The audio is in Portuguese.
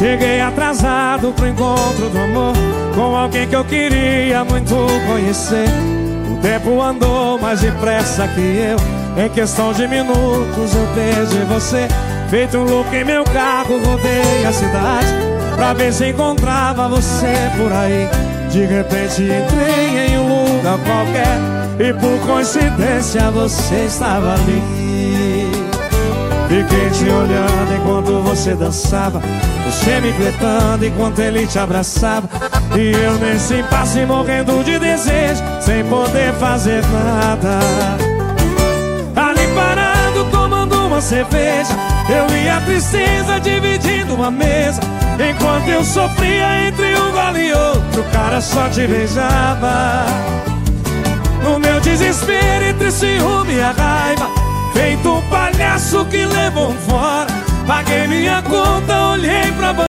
Cheguei atrasado pro encontro do amor, com alguém que eu queria muito conhecer. O tempo andou mais depressa que eu, em questão de minutos eu perdi você. Feito um look em meu carro, rodei a cidade pra ver se encontrava você por aí. De repente entrei em um lugar qualquer e por coincidência você estava ali. Fiquei te olhando enquanto você dançava, você me flertando enquanto ele te abraçava, e eu nesse impasse morrendo de desejo, sem poder fazer nada. Ali parado tomando uma cerveja, eu e a tristeza dividindo uma mesa, enquanto eu sofria entre um gole e outro, o cara só te beijava. No meu desespero entre ciúme e a raiva, feito um palhaço que levou um fora, paguei minha conta, olhei pra